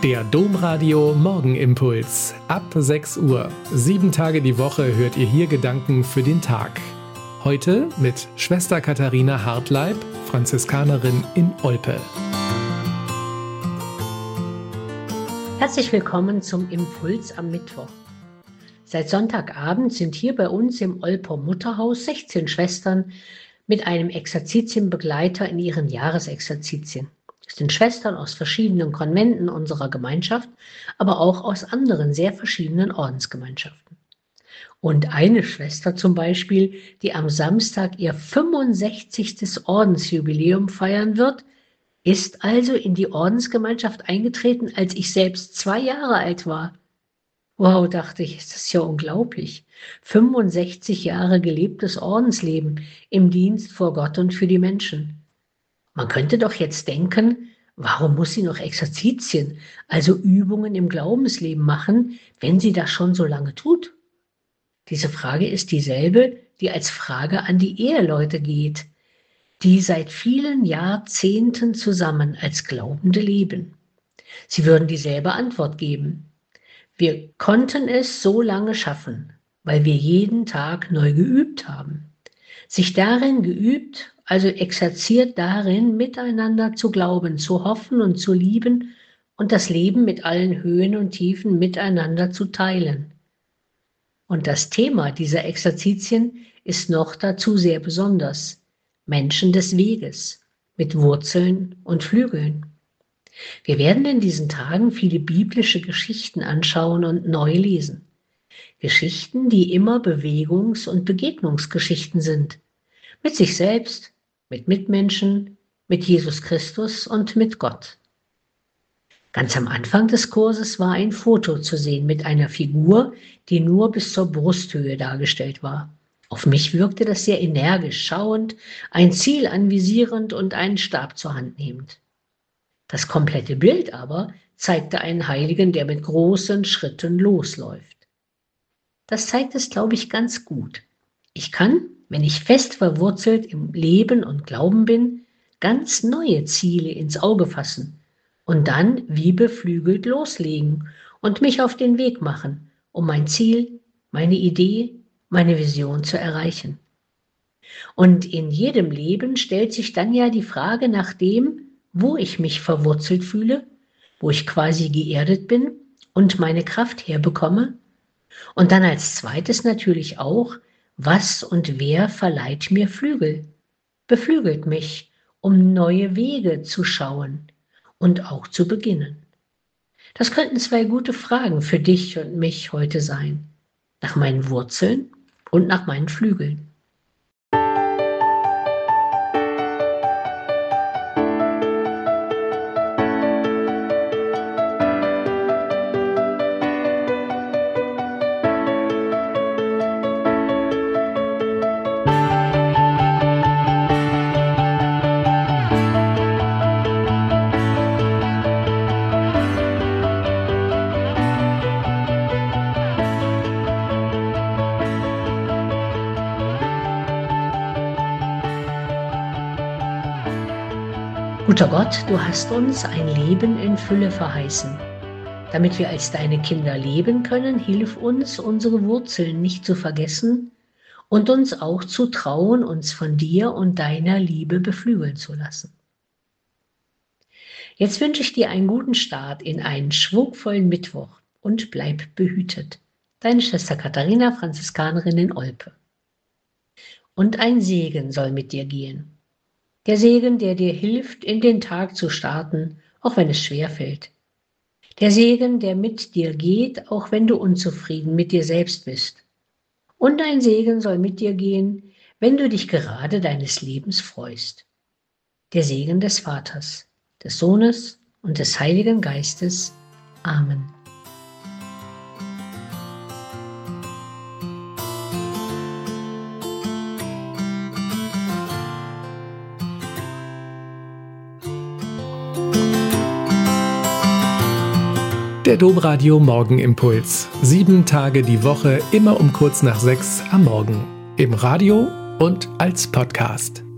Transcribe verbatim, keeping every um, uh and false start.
Der Domradio Morgenimpuls. Ab sechs Uhr. Sieben Tage die Woche hört ihr hier Gedanken für den Tag. Heute mit Schwester Katharina Hartleib, Franziskanerin in Olpe. Herzlich willkommen zum Impuls am Mittwoch. Seit Sonntagabend sind hier bei uns im Olper Mutterhaus sechzehn Schwestern mit einem Exerzitienbegleiter in ihren Jahresexerzitien. Es sind Schwestern aus verschiedenen Konventen unserer Gemeinschaft, aber auch aus anderen sehr verschiedenen Ordensgemeinschaften. Und eine Schwester zum Beispiel, die am Samstag ihr fünfundsechzigstes Ordensjubiläum feiern wird, ist also in die Ordensgemeinschaft eingetreten, als ich selbst zwei Jahre alt war. Wow, dachte ich, ist das ja unglaublich. fünfundsechzig Jahre gelebtes Ordensleben im Dienst vor Gott und für die Menschen. Man könnte doch jetzt denken, warum muss sie noch Exerzitien, also Übungen im Glaubensleben machen, wenn sie das schon so lange tut? Diese Frage ist dieselbe, die als Frage an die Eheleute geht, die seit vielen Jahrzehnten zusammen als Glaubende leben. Sie würden dieselbe Antwort geben. Wir konnten es so lange schaffen, weil wir jeden Tag neu geübt haben. Sich darin geübt, also exerziert darin, miteinander zu glauben, zu hoffen und zu lieben und das Leben mit allen Höhen und Tiefen miteinander zu teilen. Und das Thema dieser Exerzitien ist noch dazu sehr besonders. Menschen des Weges mit Wurzeln und Flügeln. Wir werden in diesen Tagen viele biblische Geschichten anschauen und neu lesen. Geschichten, die immer Bewegungs- und Begegnungsgeschichten sind. Mit sich selbst, mit Mitmenschen, mit Jesus Christus und mit Gott. Ganz am Anfang des Kurses war ein Foto zu sehen mit einer Figur, die nur bis zur Brusthöhe dargestellt war. Auf mich wirkte das sehr energisch, schauend, ein Ziel anvisierend und einen Stab zur Hand nehmend. Das komplette Bild aber zeigte einen Heiligen, der mit großen Schritten losläuft. Das zeigt es, glaube ich, ganz gut. Ich kann, wenn ich fest verwurzelt im Leben und Glauben bin, ganz neue Ziele ins Auge fassen und dann wie beflügelt loslegen und mich auf den Weg machen, um mein Ziel, meine Idee, meine Vision zu erreichen. Und in jedem Leben stellt sich dann ja die Frage nach dem, wo ich mich verwurzelt fühle, wo ich quasi geerdet bin und meine Kraft herbekomme. Und dann als zweites natürlich auch, was und wer verleiht mir Flügel, beflügelt mich, um neue Wege zu schauen und auch zu beginnen. Das könnten zwei gute Fragen für dich und mich heute sein, nach meinen Wurzeln und nach meinen Flügeln. Guter Gott, du hast uns ein Leben in Fülle verheißen. Damit wir als deine Kinder leben können, hilf uns, unsere Wurzeln nicht zu vergessen und uns auch zu trauen, uns von dir und deiner Liebe beflügeln zu lassen. Jetzt wünsche ich dir einen guten Start in einen schwungvollen Mittwoch und bleib behütet. Deine Schwester Katharina, Franziskanerin in Olpe. Und ein Segen soll mit dir gehen. Der Segen, der dir hilft, in den Tag zu starten, auch wenn es schwer fällt. Der Segen, der mit dir geht, auch wenn du unzufrieden mit dir selbst bist. Und ein Segen soll mit dir gehen, wenn du dich gerade deines Lebens freust. Der Segen des Vaters, des Sohnes und des Heiligen Geistes. Amen. Der Domradio Morgenimpuls. Sieben Tage die Woche, immer um kurz nach sechs am Morgen. Im Radio und als Podcast.